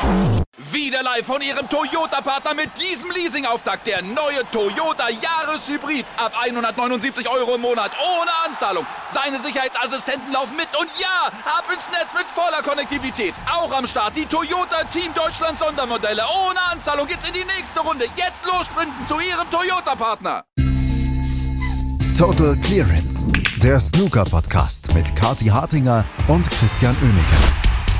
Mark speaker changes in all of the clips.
Speaker 1: Wieder live von Ihrem Toyota-Partner mit diesem Leasing-Auftakt. Der neue Toyota Jahreshybrid. Ab 179 € im Monat. Ohne Anzahlung. Seine Sicherheitsassistenten laufen mit. Und ja, ab ins Netz mit voller Konnektivität. Auch am Start die Toyota Team Deutschland Sondermodelle. Ohne Anzahlung geht's in die nächste Runde. Jetzt los sprinten zu Ihrem Toyota-Partner.
Speaker 2: Total Clearance. Der Snooker-Podcast mit Kathi Hartinger und Christian Oemeke.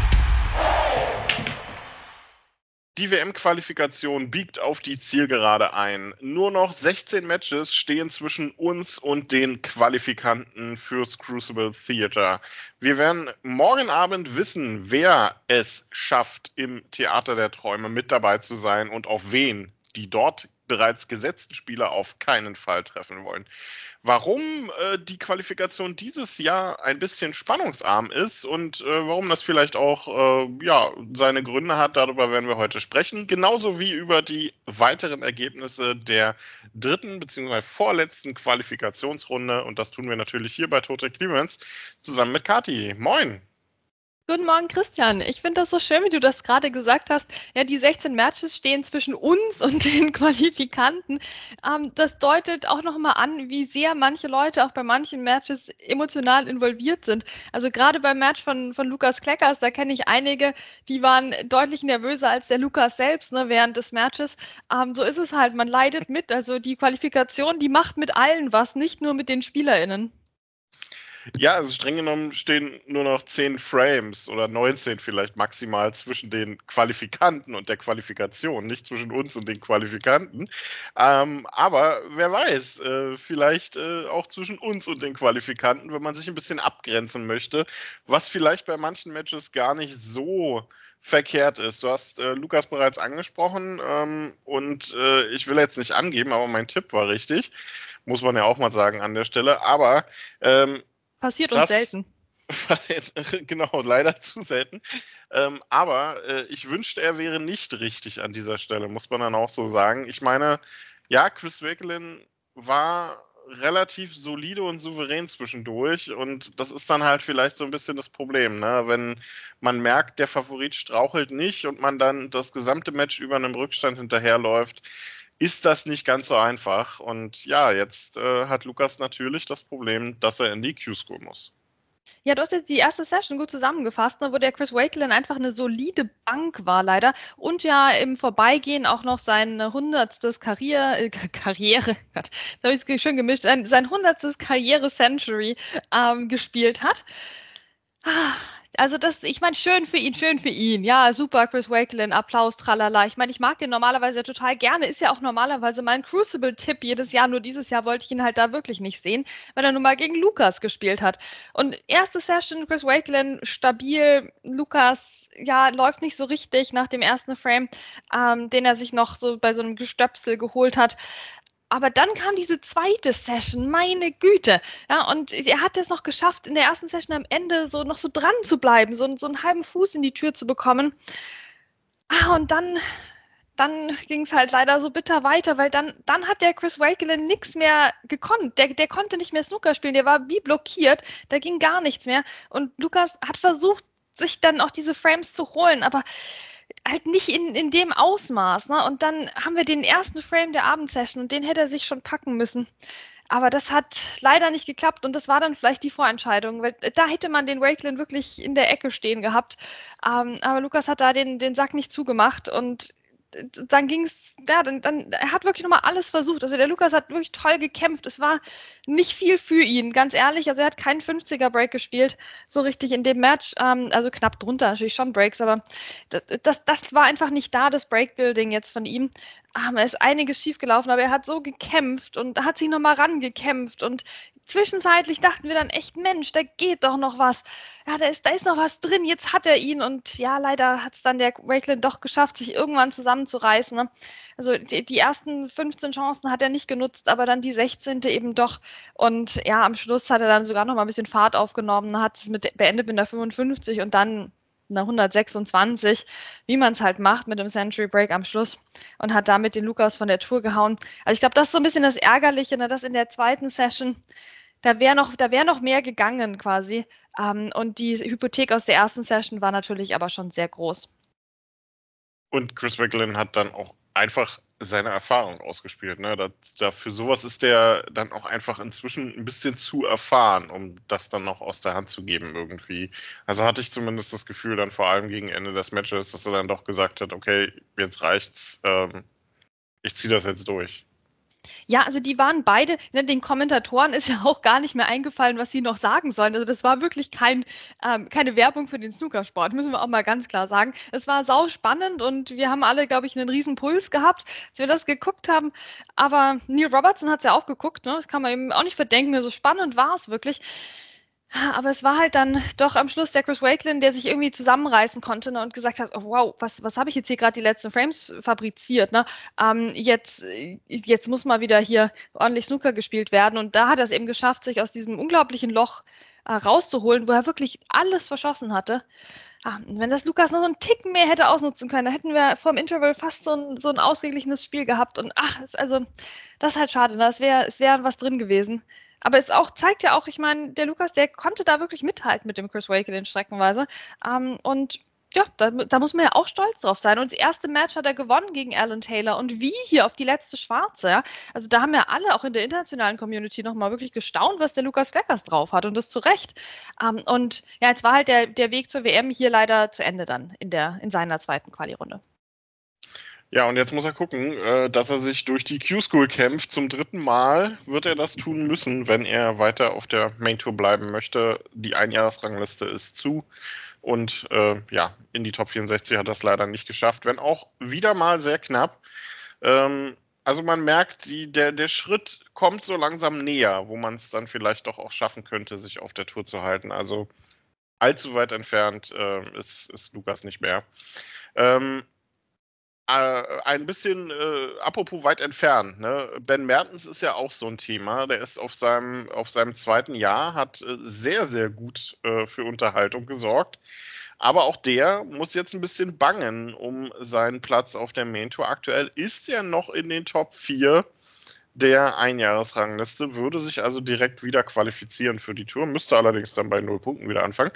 Speaker 3: Die WM-Qualifikation biegt auf die Zielgerade ein. Nur noch 16 Matches stehen zwischen uns und den Qualifikanten fürs Crucible Theater. Wir werden morgen Abend wissen, wer es schafft, im Theater der Träume mit dabei zu sein und auf wen die dort bereits gesetzten Spieler auf keinen Fall treffen wollen. Warum die Qualifikation dieses Jahr ein bisschen spannungsarm ist und warum das vielleicht auch seine Gründe hat, darüber werden wir heute sprechen. Genauso wie über die weiteren Ergebnisse der dritten bzw. vorletzten Qualifikationsrunde. Und das tun wir natürlich hier bei Total Clearance zusammen mit Kathi. Moin!
Speaker 4: Guten Morgen, Christian. Ich finde das so schön, wie du das gerade gesagt hast. Ja, die 16 Matches stehen zwischen uns und den Qualifikanten. Das deutet auch nochmal an, wie sehr manche Leute auch bei manchen Matches emotional involviert sind. Also gerade beim Match von Lukas Kleckers, da kenne ich einige, die waren deutlich nervöser als der Lukas selbst, ne, während des Matches. So ist es halt, man leidet mit. Also die Qualifikation, die macht mit allen was, nicht nur mit den SpielerInnen.
Speaker 3: Ja, also streng genommen stehen nur noch 10 Frames oder 19 vielleicht maximal zwischen den Qualifikanten und der Qualifikation, nicht zwischen uns und den Qualifikanten. Aber wer weiß, vielleicht auch zwischen uns und den Qualifikanten, wenn man sich ein bisschen abgrenzen möchte, was vielleicht bei manchen Matches gar nicht so verkehrt ist. Du hast Lukas bereits angesprochen und ich will jetzt nicht angeben, aber mein Tipp war richtig. Muss man ja auch mal sagen an der Stelle. Aber
Speaker 4: passiert uns selten.
Speaker 3: Genau, leider zu selten. Aber ich wünschte, er wäre nicht richtig an dieser Stelle, muss man dann auch so sagen. Ich meine, ja, Chris Wakelin war relativ solide und souverän zwischendurch und das ist dann halt vielleicht so ein bisschen das Problem, ne? Wenn man merkt, der Favorit strauchelt nicht und man dann das gesamte Match über einem Rückstand hinterherläuft, ist das nicht ganz so einfach. Und ja, jetzt hat Lukas natürlich das Problem, dass er in die Q-School muss.
Speaker 4: Ja, du hast jetzt die erste Session gut zusammengefasst, ne, wo der Chris Wakelin einfach eine solide Bank war leider und ja im Vorbeigehen auch noch sein 100. Karriere, Gott, da habe ich es schön gemischt, sein 100. Karriere-Century gespielt hat. Also ich meine, schön für ihn. Ja, super, Chris Wakelin, Applaus, tralala. Ich meine, ich mag den normalerweise total gerne. Ist ja auch normalerweise mein Crucible-Tipp jedes Jahr. Nur dieses Jahr wollte ich ihn halt da wirklich nicht sehen, weil er nun mal gegen Lukas gespielt hat. Und erste Session, Chris Wakelin, stabil. Lukas, ja, läuft nicht so richtig nach dem ersten Frame, den er sich noch so bei so einem Gestöpsel geholt hat. Aber dann kam diese zweite Session, meine Güte. Ja, und er hat es noch geschafft, in der ersten Session am Ende noch so dran zu bleiben, so einen halben Fuß in die Tür zu bekommen. Und dann ging es halt leider so bitter weiter, weil dann hat der Chris Wakelin nichts mehr gekonnt. Der konnte nicht mehr Snooker spielen, der war wie blockiert, da ging gar nichts mehr. Und Lukas hat versucht, sich dann auch diese Frames zu holen, aber halt nicht in dem Ausmaß, ne? Und dann haben wir den ersten Frame der Abendsession und den hätte er sich schon packen müssen. Aber das hat leider nicht geklappt und das war dann vielleicht die Vorentscheidung, weil da hätte man den Wakelin wirklich in der Ecke stehen gehabt. Aber Lukas hat da den Sack nicht zugemacht und dann ging's, ja, dann er hat wirklich nochmal alles versucht. Also der Lukas hat wirklich toll gekämpft. Es war nicht viel für ihn, ganz ehrlich. Also er hat keinen 50er-Break gespielt, so richtig in dem Match. Also knapp drunter, natürlich schon Breaks, aber das war einfach nicht da, das Breakbuilding jetzt von ihm. Es ist einiges schiefgelaufen, aber er hat so gekämpft und hat sich nochmal rangekämpft und zwischenzeitlich dachten wir dann echt, Mensch, da geht doch noch was. Ja, da ist noch was drin, jetzt hat er ihn und ja, leider hat es dann der Wakelin doch geschafft, sich irgendwann zusammenzureißen. Ne? Also die ersten 15 Chancen hat er nicht genutzt, aber dann die 16. eben doch. Und ja, am Schluss hat er dann sogar noch mal ein bisschen Fahrt aufgenommen, hat es beendet mit einer 55 und dann einer 126, wie man es halt macht mit dem Century Break am Schluss und hat damit den Lukas von der Tour gehauen. Also ich glaube, das ist so ein bisschen das Ärgerliche, ne, dass in der zweiten Session da wäre noch mehr gegangen quasi. Und die Hypothek aus der ersten Session war natürlich aber schon sehr groß.
Speaker 3: Und Chris Wakelin hat dann auch einfach seine Erfahrung ausgespielt. Ne? Für sowas ist der dann auch einfach inzwischen ein bisschen zu erfahren, um das dann noch aus der Hand zu geben irgendwie. Also hatte ich zumindest das Gefühl dann vor allem gegen Ende des Matches, dass er dann doch gesagt hat, okay, jetzt reicht's, ich ziehe das jetzt durch.
Speaker 4: Ja, also die waren beide, ne, den Kommentatoren ist ja auch gar nicht mehr eingefallen, was sie noch sagen sollen. Also das war wirklich keine Werbung für den Snookersport, müssen wir auch mal ganz klar sagen. Es war sau spannend und wir haben alle, glaube ich, einen riesen Puls gehabt, als wir das geguckt haben. Aber Neil Robertson hat es ja auch geguckt, ne? Das kann man ihm auch nicht verdenken. So spannend war es wirklich. Aber es war halt dann doch am Schluss der Chris Wakelin, der sich irgendwie zusammenreißen konnte, ne, und gesagt hat, oh, wow, was habe ich jetzt hier gerade die letzten Frames fabriziert? Ne? Jetzt muss mal wieder hier ordentlich Snooker gespielt werden. Und da hat er es eben geschafft, sich aus diesem unglaublichen Loch rauszuholen, wo er wirklich alles verschossen hatte. Wenn das Lukas noch so einen Tick mehr hätte ausnutzen können, dann hätten wir vor dem Interval fast so ein ausgeglichenes Spiel gehabt. Und das ist halt schade. Ne? Es wär was drin gewesen. Aber es zeigt ja auch, ich meine, der Lukas, der konnte da wirklich mithalten mit dem Chris Wakelin streckenweise. Und ja, da muss man ja auch stolz drauf sein. Und das erste Match hat er gewonnen gegen Alan Taylor. Und wie hier auf die letzte Schwarze. Ja? Also da haben ja alle auch in der internationalen Community nochmal wirklich gestaunt, was der Lukas Kleckers drauf hat. Und das zu Recht. Und ja, jetzt war halt der Weg zur WM hier leider zu Ende dann in seiner zweiten Quali-Runde.
Speaker 3: Ja, und jetzt muss er gucken, dass er sich durch die Q-School kämpft. Zum 3. Mal wird er das tun müssen, wenn er weiter auf der Main Tour bleiben möchte. Die Einjahresrangliste ist zu. Und in die Top 64 hat er es leider nicht geschafft, wenn auch wieder mal sehr knapp. Also man merkt, der Schritt kommt so langsam näher, wo man es dann vielleicht doch auch schaffen könnte, sich auf der Tour zu halten. Also allzu weit entfernt ist Lukas nicht mehr. Ein bisschen, apropos weit entfernt, ne? Ben Mertens ist ja auch so ein Thema. Der ist auf seinem zweiten Jahr, hat sehr, sehr gut für Unterhaltung gesorgt. Aber auch der muss jetzt ein bisschen bangen um seinen Platz auf der Main Tour. Aktuell ist er noch in den Top 4 der Einjahresrangliste, würde sich also direkt wieder qualifizieren für die Tour, müsste allerdings dann bei 0 Punkten wieder anfangen.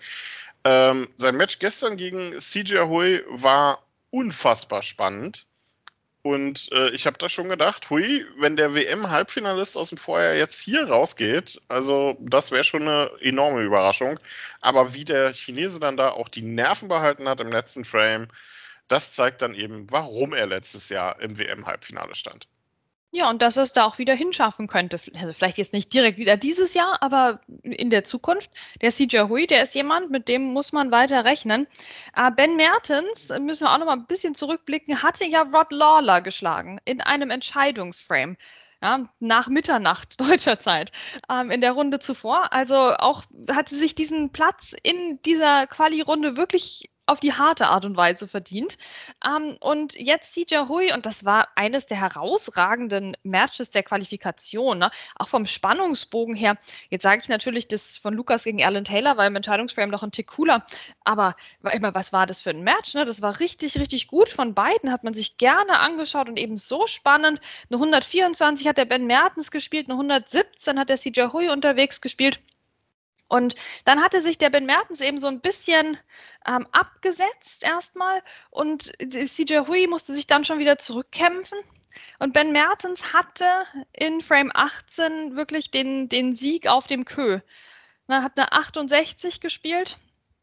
Speaker 3: Sein Match gestern gegen CJ Hui war unfassbar spannend. Und ich habe da schon gedacht, hui, wenn der WM-Halbfinalist aus dem Vorjahr jetzt hier rausgeht, also das wäre schon eine enorme Überraschung. Aber wie der Chinese dann da auch die Nerven behalten hat im letzten Frame, das zeigt dann eben, warum er letztes Jahr im WM-Halbfinale stand.
Speaker 4: Ja, und dass er es da auch wieder hinschaffen könnte. Also vielleicht jetzt nicht direkt wieder dieses Jahr, aber in der Zukunft. Der CJ Hui, der ist jemand, mit dem muss man weiter rechnen. Ben Mertens, müssen wir auch noch mal ein bisschen zurückblicken, hatte ja Rod Lawler geschlagen in einem Entscheidungsframe. Ja, nach Mitternacht deutscher Zeit in der Runde zuvor. Also auch hat sie sich diesen Platz in dieser Quali-Runde wirklich auf die harte Art und Weise verdient. Und jetzt CJ Hui, und das war eines der herausragenden Matches der Qualifikation, ne? Auch vom Spannungsbogen her. Jetzt sage ich natürlich das von Lukas gegen Alan Taylor, weil im Entscheidungsframe noch ein Tick cooler. Aber was war das für ein Match? Ne? Das war richtig, richtig gut. Von beiden hat man sich gerne angeschaut und eben so spannend. Eine 124 hat der Ben Mertens gespielt, eine 117 hat der CJ Hui unterwegs gespielt. Und dann hatte sich der Ben Mertens eben so ein bisschen abgesetzt erstmal und CJ Hui musste sich dann schon wieder zurückkämpfen. Und Ben Mertens hatte in Frame 18 wirklich den Sieg auf dem Kö. Er hat eine 68 gespielt.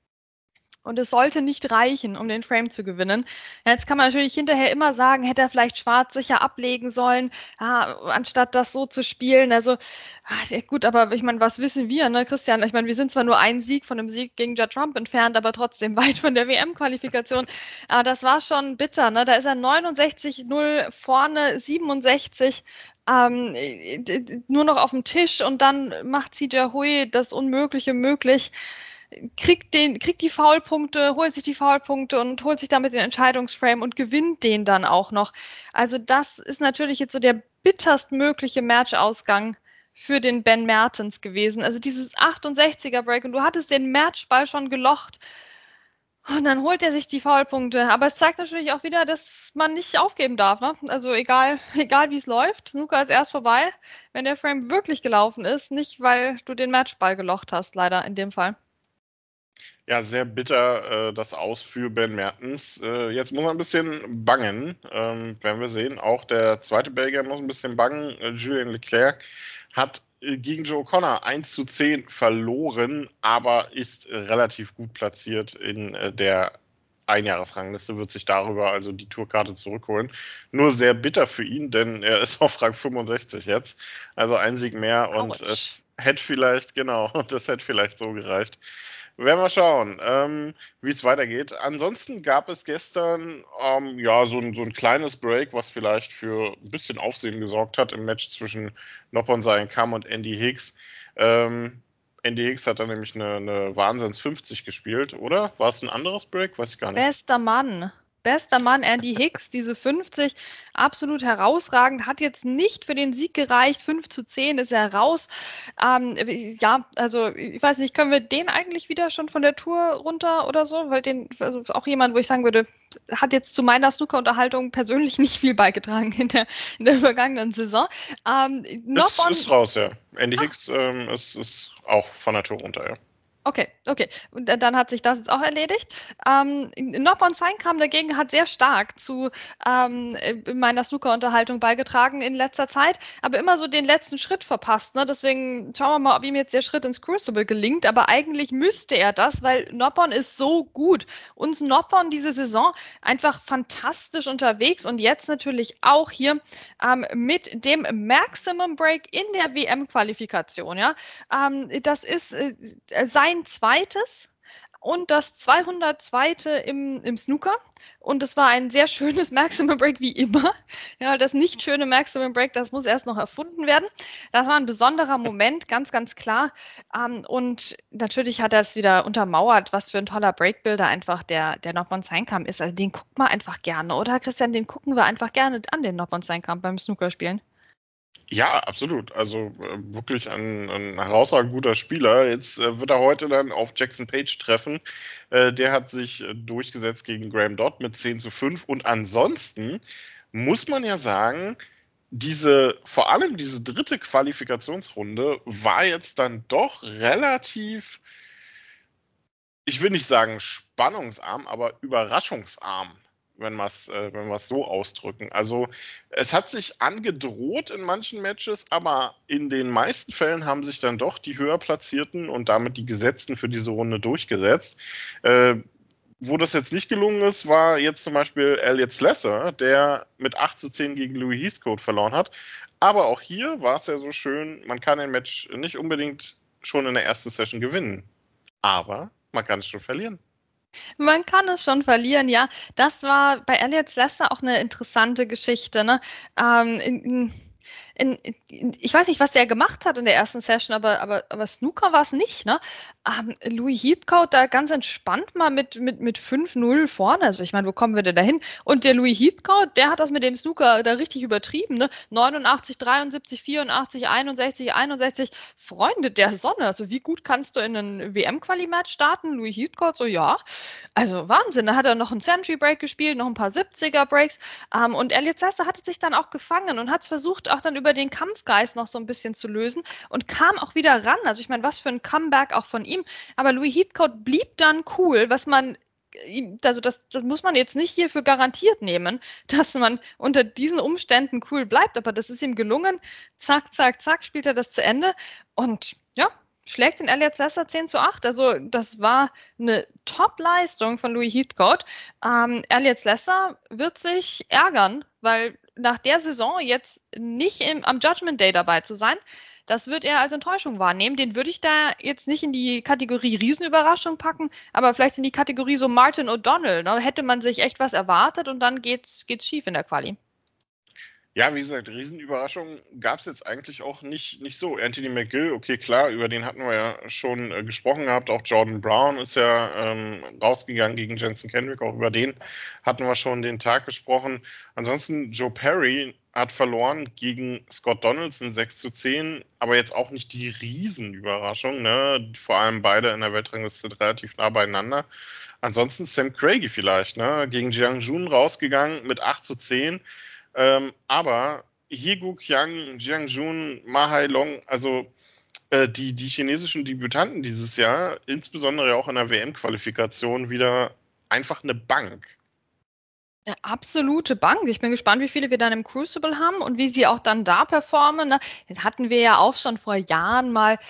Speaker 4: Und es sollte nicht reichen, um den Frame zu gewinnen. Ja, jetzt kann man natürlich hinterher immer sagen, hätte er vielleicht schwarz sicher ablegen sollen, anstatt das so zu spielen. Also gut, aber ich meine, was wissen wir, ne, Christian? Ich meine, wir sind zwar nur einen Sieg von einem Sieg gegen Judd Trump entfernt, aber trotzdem weit von der WM-Qualifikation. Aber das war schon bitter. Ne? Da ist er 69-0 vorne, 67. Nur noch auf dem Tisch und dann macht CJ Hui das Unmögliche möglich. Kriegt die Foulpunkte, holt sich die Foulpunkte und holt sich damit den Entscheidungsframe und gewinnt den dann auch noch. Also das ist natürlich jetzt so der bitterstmögliche Matchausgang für den Ben Mertens gewesen. Also dieses 68er Break und du hattest den Matchball schon gelocht und dann holt er sich die Foulpunkte. Aber es zeigt natürlich auch wieder, dass man nicht aufgeben darf. Ne? Also egal wie es läuft, Snooker ist erst vorbei, wenn der Frame wirklich gelaufen ist, nicht weil du den Matchball gelocht hast, leider in dem Fall.
Speaker 3: Ja, sehr bitter das Aus für Ben Mertens. Jetzt muss man ein bisschen bangen, werden wir sehen. Auch der zweite Belgier muss ein bisschen bangen. Julien Leclerc hat gegen Joe Connor 1:10 verloren, aber ist relativ gut platziert in der Einjahresrangliste, wird sich darüber also die Tourkarte zurückholen. Nur sehr bitter für ihn, denn er ist auf Rang 65 jetzt. Also ein Sieg mehr und es hätte vielleicht, das hätte vielleicht so gereicht. Werden wir schauen, wie es weitergeht. Ansonsten gab es gestern so ein kleines Break, was vielleicht für ein bisschen Aufsehen gesorgt hat im Match zwischen Noppon Kam und Andy Hicks. Andy Hicks hat da nämlich eine Wahnsinns 50 gespielt, oder? War es ein anderes Break? Weiß ich gar nicht.
Speaker 4: Bester Mann, Andy Hicks, diese 50, absolut herausragend, hat jetzt nicht für den Sieg gereicht, 5:10 ist er raus. Also ich weiß nicht, können wir den eigentlich wieder schon von der Tour runter oder so? Weil also ist auch jemand, wo ich sagen würde, hat jetzt zu meiner Snooker-Unterhaltung persönlich nicht viel beigetragen in der vergangenen Saison.
Speaker 3: Ist raus, ja. Andy Hicks ist auch von der Tour runter, ja.
Speaker 4: Okay. Und dann hat sich das jetzt auch erledigt. Noppon Kam dagegen hat sehr stark zu meiner Snooker-Unterhaltung beigetragen in letzter Zeit, aber immer so den letzten Schritt verpasst. Ne? Deswegen schauen wir mal, ob ihm jetzt der Schritt ins Crucible gelingt. Aber eigentlich müsste er das, weil Noppon ist so gut. Und Noppon diese Saison einfach fantastisch unterwegs und jetzt natürlich auch hier mit dem Maximum Break in der WM-Qualifikation. Ja? Das ist sein zweites und das 202. im Snooker. Und es war ein sehr schönes Maximum Break, wie immer. Ja, das nicht schöne Maximum Break, das muss erst noch erfunden werden. Das war ein besonderer Moment, ganz, ganz klar. Und natürlich hat er es wieder untermauert, was für ein toller Breakbuilder einfach der Noppon Kam ist. Also den guckt man einfach gerne, oder Christian? Den gucken wir einfach gerne an, den Noppon Kam beim Snookerspielen.
Speaker 3: Ja, absolut. Also wirklich ein herausragend guter Spieler. Jetzt wird er heute dann auf Jackson Page treffen. Der hat sich durchgesetzt gegen Graham Dodd mit 10:5. Und ansonsten muss man ja sagen, vor allem diese dritte Qualifikationsrunde war jetzt dann doch relativ, ich will nicht sagen spannungsarm, aber überraschungsarm, wenn wir es so ausdrücken. Also es hat sich angedroht in manchen Matches, aber in den meisten Fällen haben sich dann doch die höher Platzierten und damit die Gesetzten für diese Runde durchgesetzt. Wo das jetzt nicht gelungen ist, war jetzt zum Beispiel Elliot Slesser, der mit 8:10 gegen Louis Heathcote verloren hat. Aber auch hier war es ja so schön, man kann ein Match nicht unbedingt schon in der ersten Session gewinnen. Aber man kann es schon verlieren.
Speaker 4: Man kann es schon verlieren, ja. Das war bei Elliot Slesser auch eine interessante Geschichte. Ne? Ich weiß nicht, was der gemacht hat in der ersten Session, aber Snooker war es nicht. Ne? Louis Heathcote da ganz entspannt mal mit 5:0 vorne. Also ich meine, wo kommen wir denn da hin? Und der Louis Heathcote, der hat das mit dem Snooker da richtig übertrieben. Ne? 89, 73, 84, 61. Freunde der Sonne. Also wie gut kannst du in einen WM-Quali-Match starten? Louis Heathcote so, ja. Also Wahnsinn. Da hat er noch einen Century-Break gespielt, noch ein paar 70er-Breaks. Und Elliot Slesser hatte sich dann auch gefangen und hat es versucht, auch dann über den Kampfgeist noch so ein bisschen zu lösen und kam auch wieder ran. Also ich meine, was für ein Comeback auch von ihm. Aber Louis Heathcote blieb dann cool, das muss man jetzt nicht hier für garantiert nehmen, dass man unter diesen Umständen cool bleibt. Aber das ist ihm gelungen. Zack, zack, zack, spielt er das zu Ende. Und ja, schlägt den Elliot Slesser 10:8. Also das war eine Top-Leistung von Louis Heathcote. Elliot Slesser wird sich ärgern, weil nach der Saison jetzt nicht am Judgment Day dabei zu sein, das wird er als Enttäuschung wahrnehmen. Den würde ich da jetzt nicht in die Kategorie Riesenüberraschung packen, aber vielleicht in die Kategorie so Martin O'Donnell. Ne? Hätte man sich echt was erwartet und dann geht's schief in der Quali.
Speaker 3: Ja, wie gesagt, Riesenüberraschung gab es jetzt eigentlich auch nicht so. Anthony McGill, okay, klar, über den hatten wir ja schon gesprochen gehabt. Auch Jordan Brown ist ja rausgegangen gegen Jensen Kendrick. Auch über den hatten wir schon den Tag gesprochen. Ansonsten Joe Perry hat verloren gegen Scott Donaldson 6:10, aber jetzt auch nicht die Riesenüberraschung. Ne? Vor allem beide in der Weltrangliste relativ nah beieinander. Ansonsten Sam Craigie vielleicht, ne? Gegen Jiang Jun rausgegangen mit 8:10. Aber Hee Gu Kyang, Jiang Jun, Ma Hai Long, also die chinesischen Debütanten dieses Jahr, insbesondere auch in der WM-Qualifikation, wieder einfach eine Bank.
Speaker 4: Ja, absolute Bank. Ich bin gespannt, wie viele wir dann im Crucible haben und wie sie auch dann da performen. Das hatten wir ja auch schon vor Jahren mal,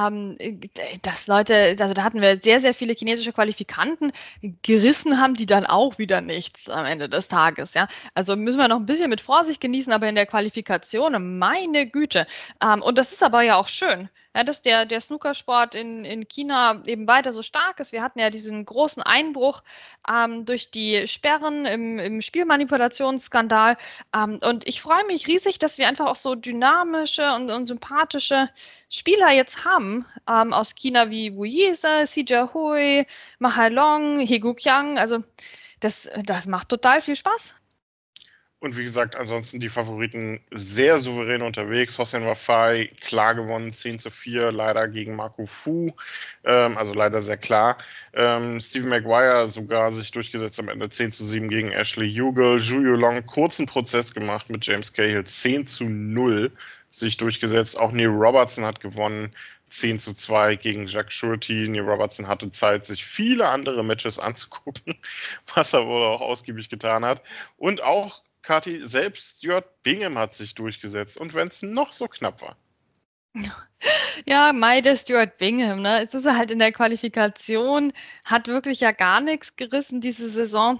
Speaker 4: dass Leute, also da hatten wir sehr, sehr viele chinesische Qualifikanten, gerissen haben die dann auch wieder nichts am Ende des Tages. Ja? Also müssen wir noch ein bisschen mit Vorsicht genießen, aber in der Qualifikation, meine Güte. Und das ist aber ja auch schön. Ja, dass der Snookersport in China eben weiter so stark ist. Wir hatten ja diesen großen Einbruch durch die Sperren im Spielmanipulationsskandal. Und ich freue mich riesig, dass wir einfach auch so dynamische und sympathische Spieler jetzt haben aus China wie Wu Yise, Xi Jiahui, Ma Hailong, He Guqiang. Also das macht total viel Spaß.
Speaker 3: Und wie gesagt, ansonsten die Favoriten sehr souverän unterwegs. Hossein Wafai klar gewonnen, 10-4, leider gegen Marco Fu, also leider sehr klar. Stephen Maguire sogar sich durchgesetzt am Ende 10-7 gegen Ashley Hugel. Zhu Yulong kurzen Prozess gemacht mit James Cahill, 10-0 sich durchgesetzt. Auch Neil Robertson hat gewonnen, 10-2 gegen Jack Shurty. Neil Robertson hatte Zeit, sich viele andere Matches anzugucken, was er wohl auch ausgiebig getan hat. Und auch Kathi, selbst Stuart Bingham hat sich durchgesetzt. Und wenn es noch so knapp war.
Speaker 4: Ja, der Stuart Bingham, ne? Jetzt ist er halt in der Qualifikation, hat wirklich ja gar nichts gerissen diese Saison.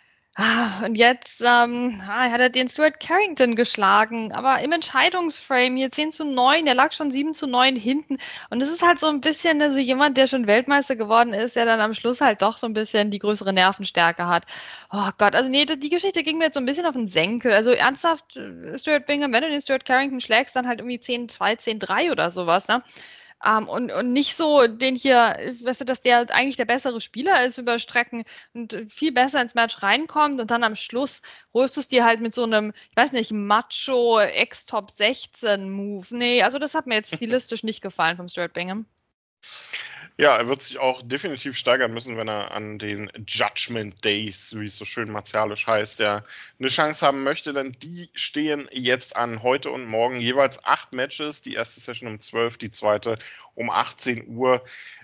Speaker 4: Und jetzt hat er den Stuart Carrington geschlagen, aber im Entscheidungsframe hier 10-9, der lag schon 7-9 hinten. Und es ist halt so ein bisschen so jemand, der schon Weltmeister geworden ist, der dann am Schluss halt doch so ein bisschen die größere Nervenstärke hat. Oh Gott, also nee, die Geschichte ging mir jetzt so ein bisschen auf den Senkel. Also ernsthaft, Stuart Bingham, wenn du den Stuart Carrington schlägst, dann halt irgendwie 10-2, 10-3 oder sowas, ne? Und nicht so den hier, weißt du, dass der eigentlich der bessere Spieler ist über Strecken und viel besser ins Match reinkommt und dann am Schluss holst du es dir halt mit so einem, ich weiß nicht, Macho Ex-Top 16 Move. Nee, also das hat mir jetzt stilistisch nicht gefallen vom Stuart Bingham.
Speaker 3: Ja, er wird sich auch definitiv steigern müssen, wenn er an den Judgment Days, wie es so schön martialisch heißt, ja, eine Chance haben möchte, denn die stehen jetzt an, heute und morgen jeweils 8 Matches, die erste Session um 12, die zweite um 18 Uhr.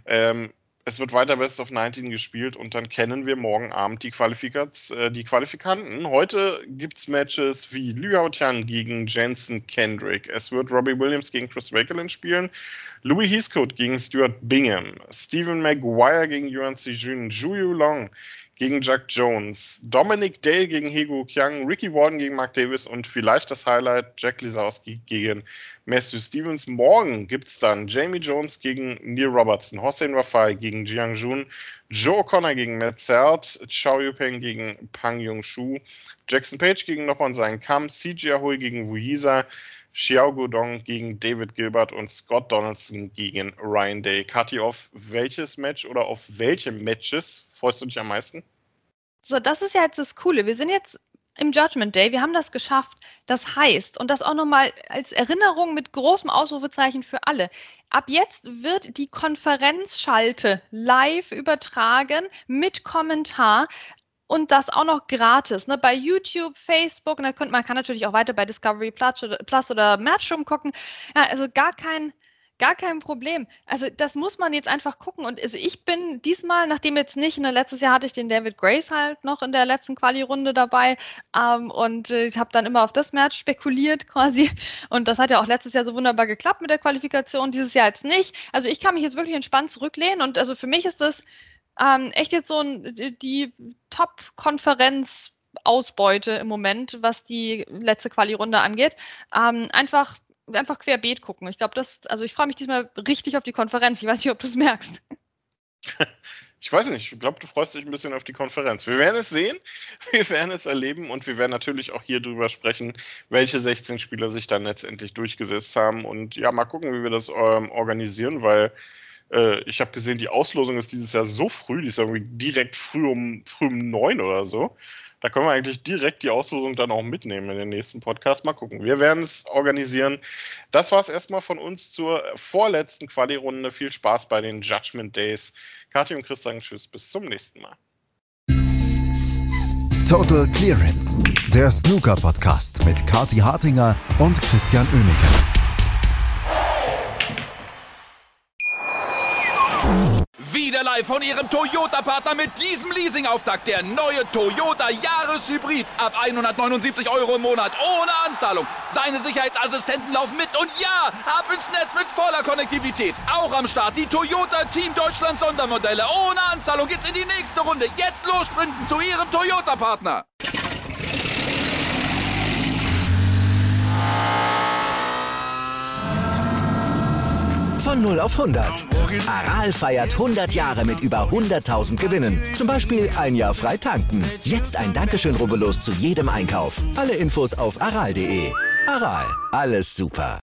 Speaker 3: Es wird weiter Best of 19 gespielt und dann kennen wir morgen Abend die Qualifikanten. Heute gibt es Matches wie Liu Haotian gegen Jensen Kendrick. Es wird Robbie Williams gegen Chris Wakelin spielen, Louis Heathcote gegen Stuart Bingham, Stephen Maguire gegen Yuan Xijun, Zhu Yulong gegen Jack Jones, Dominic Dale gegen He Guqiang, Ricky Warden gegen Mark Davis und vielleicht das Highlight Jack Lisowski gegen Matthew Stevens. Morgen gibt es dann Jamie Jones gegen Neil Robertson, Hossein Wafai gegen Jiang Jun, Joe O'Connor gegen Matt Zert, Chao Yupeng gegen Pang Yong-shu, Jackson Page gegen Noppon Sein Kam, Xi Jiahui gegen Wu Yisa, Xiao Guodong gegen David Gilbert und Scott Donaldson gegen Ryan Day. Kathi, auf welches Match oder auf welche Matches freust du dich am meisten?
Speaker 4: So, das ist ja jetzt das Coole. Wir sind jetzt im Judgment Day. Wir haben das geschafft. Das heißt, und das auch nochmal als Erinnerung mit großem Ausrufezeichen für alle, ab jetzt wird die Konferenzschalte live übertragen mit Kommentar. Und das auch noch gratis, ne? Bei YouTube, Facebook, und man kann natürlich auch weiter bei Discovery Plus oder Matchroom gucken. Ja, also gar kein Problem. Also das muss man jetzt einfach gucken. Und also ich bin diesmal, nachdem jetzt nicht, letztes Jahr hatte ich den David Grace halt noch in der letzten Quali-Runde dabei und ich habe dann immer auf das Match spekuliert quasi. Und das hat ja auch letztes Jahr so wunderbar geklappt mit der Qualifikation, dieses Jahr jetzt nicht. Also ich kann mich jetzt wirklich entspannt zurücklehnen und also für mich ist das echt jetzt so die Top-Konferenz-Ausbeute im Moment, was die letzte Quali-Runde angeht. Einfach querbeet gucken. Ich glaube, ich freue mich diesmal richtig auf die Konferenz. Ich weiß nicht, ob du es merkst.
Speaker 3: Ich weiß nicht, ich glaube, du freust dich ein bisschen auf die Konferenz. Wir werden es sehen, wir werden es erleben und wir werden natürlich auch hier drüber sprechen, welche 16 Spieler sich dann letztendlich durchgesetzt haben. Und ja, mal gucken, wie wir das organisieren, weil ich habe gesehen, die Auslosung ist dieses Jahr so früh, die ist irgendwie direkt früh um 9 oder so. Da können wir eigentlich direkt die Auslosung dann auch mitnehmen in den nächsten Podcast. Mal gucken. Wir werden es organisieren. Das war es erstmal von uns zur vorletzten Quali-Runde. Viel Spaß bei den Judgment Days. Kathi und Chris sagen Tschüss. Bis zum nächsten Mal.
Speaker 2: Total Clearance, der Snooker-Podcast mit Kathi Hartinger und Christian Oemeke.
Speaker 1: live von Ihrem Toyota-Partner mit diesem Leasing-Auftakt. Der neue Toyota Jahreshybrid. Ab 179 € im Monat. Ohne Anzahlung. Seine Sicherheitsassistenten laufen mit. Und ja, ab ins Netz mit voller Konnektivität. Auch am Start die Toyota Team Deutschland Sondermodelle. Ohne Anzahlung geht's in die nächste Runde. Jetzt los sprinten zu Ihrem Toyota-Partner.
Speaker 5: Von 0 auf 100. Aral feiert 100 Jahre mit über 100.000 Gewinnen. Zum Beispiel ein Jahr frei tanken. Jetzt ein Dankeschön, rubbellos zu jedem Einkauf. Alle Infos auf aral.de. Aral, alles super.